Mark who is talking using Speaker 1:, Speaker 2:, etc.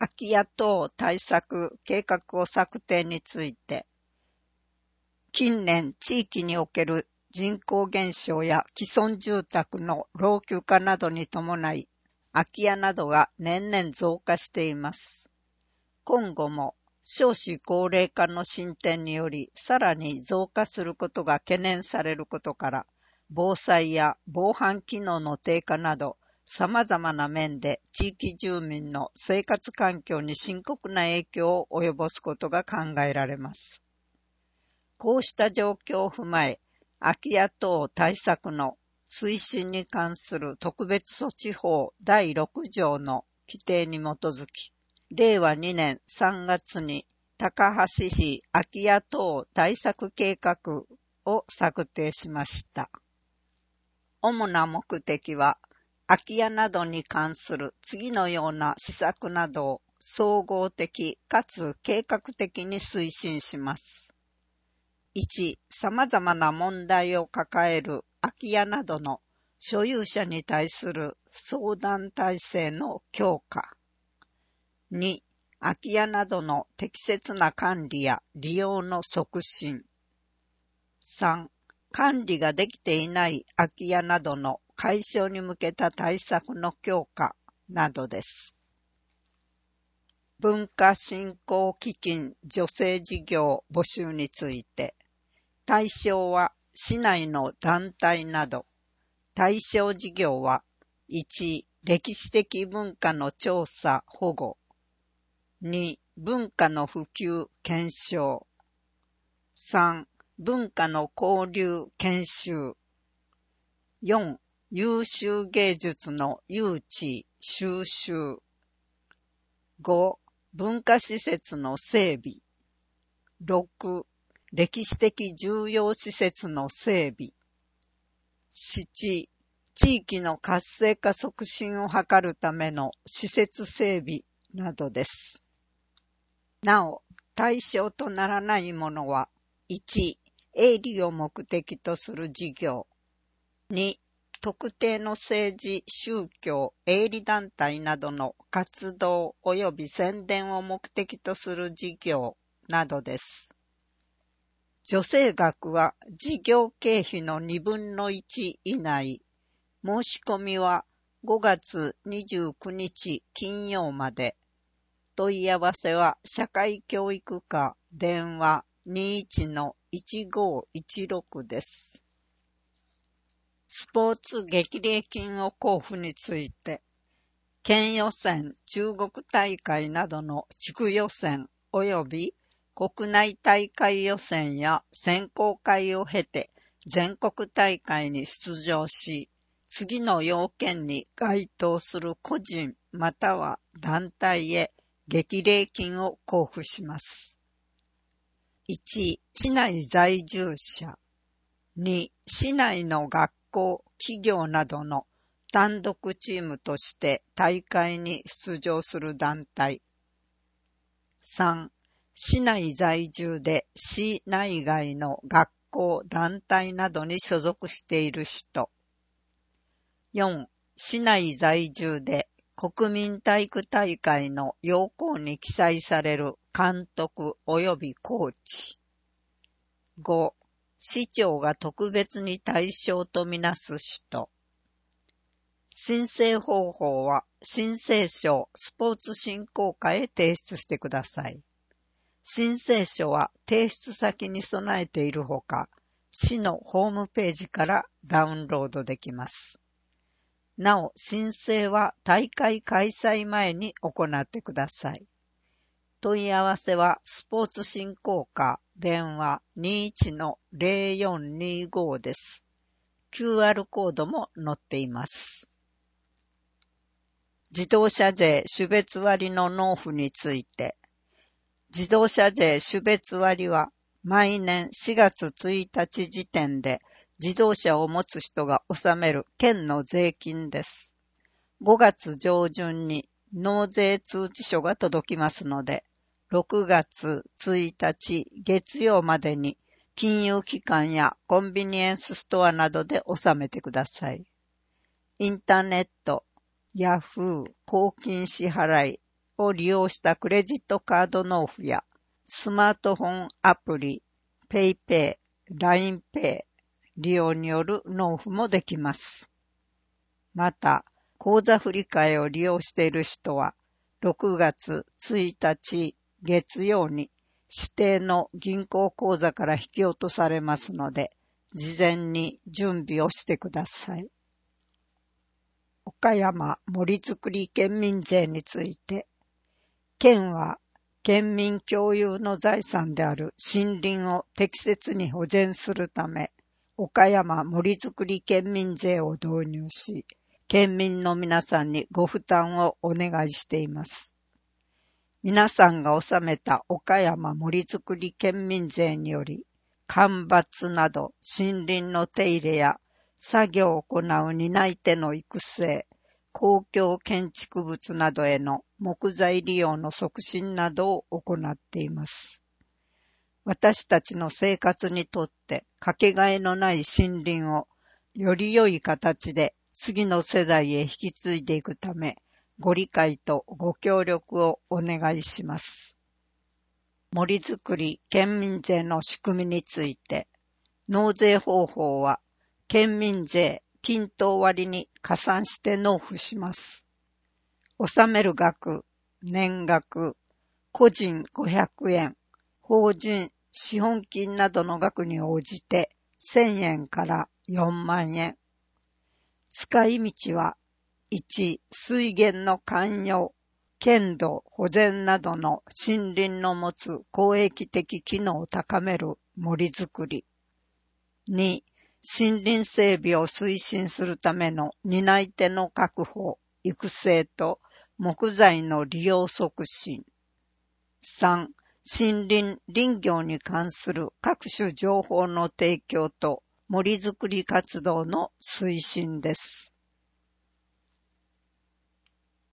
Speaker 1: 空き家等対策計画を策定について、近年地域における人口減少や既存住宅の老朽化などに伴い、空き家などが年々増加しています。今後も少子高齢化の進展によりさらに増加することが懸念されることから、防災や防犯機能の低下など様々な面で地域住民の生活環境に深刻な影響を及ぼすことが考えられます。こうした状況を踏まえ、空き家等対策の推進に関する特別措置法第6条の規定に基づき、令和2年3月に高梁市空き家等対策計画を策定しました。主な目的は、空き家などに関する次のような施策などを総合的かつ計画的に推進します。1、様々な問題を抱える空き家などの所有者に対する相談体制の強化。2、空き家などの適切な管理や利用の促進。3、管理ができていない空き家などの解消に向けた対策の強化などです。文化振興基金助成事業募集について、対象は市内の団体など、対象事業は1、歴史的文化の調査保護、2、文化の普及検証、3、文化の交流研修、4、優秀芸術の誘致収集、5、文化施設の整備、6、歴史的重要施設の整備、7、地域の活性化促進を図るための施設整備などです。なお、対象とならないものは、1、営利を目的とする事業、2、特定の政治、宗教、営利団体などの活動及び宣伝を目的とする事業などです。助成額は事業経費の1/2以内、申し込みは5月29日金曜まで。問い合わせは社会教育課電話 21-1516 です。スポーツ激励金を交付について、県予選、中国大会などの地区予選及び国内大会予選や選考会を経て全国大会に出場し、次の要件に該当する個人または団体へ激励金を交付します。1、市内在住者。2、市内の学校、企業などの単独チームとして大会に出場する団体。3、市内在住で市内外の学校、団体などに所属している人。4、市内在住で国民体育大会の要項に記載される監督及びコーチ。5、市長が特別に対象とみなす人。申請方法は申請書スポーツ振興課へ提出してください。申請書は提出先に備えているほか、市のホームページからダウンロードできます。なお、申請は大会開催前に行ってください。問い合わせはスポーツ振興課電話 21-0425 です。QR コードも載っています。自動車税種別割の納付について、自動車税種別割は毎年4月1日時点で自動車を持つ人が納める県の税金です。5月上旬に納税通知書が届きますので、6月1日月曜までに金融機関やコンビニエンスストアなどで納めてください。インターネット、ヤフー、公金支払いを利用したクレジットカード納付やスマートフォンアプリ、PayPay、LINEPay 利用による納付もできます。また、口座振替を利用している人は、6月1日月曜に指定の銀行口座から引き落とされますので、事前に準備をしてください。岡山森づくり県民税について、県は県民共有の財産である森林を適切に保全するため、岡山森づくり県民税を導入し、県民の皆さんにご負担をお願いしています。皆さんが納めた岡山森づくり県民税により、間伐など森林の手入れや作業を行う担い手の育成、公共建築物などへの木材利用の促進などを行っています。私たちの生活にとってかけがえのない森林をより良い形で次の世代へ引き継いでいくため、ご理解とご協力をお願いします。森づくり県民税の仕組みについて、納税方法は県民税均等割に加算して納付します。納める額、年額、個人500円、法人資本金などの額に応じて1000円から4万円。使い道は、1、水源の涵養、県土、保全などの森林の持つ公益的機能を高める森づくり。2、森林整備を推進するための担い手の確保、育成と木材の利用促進。3、森林林業に関する各種情報の提供と森づくり活動の推進です。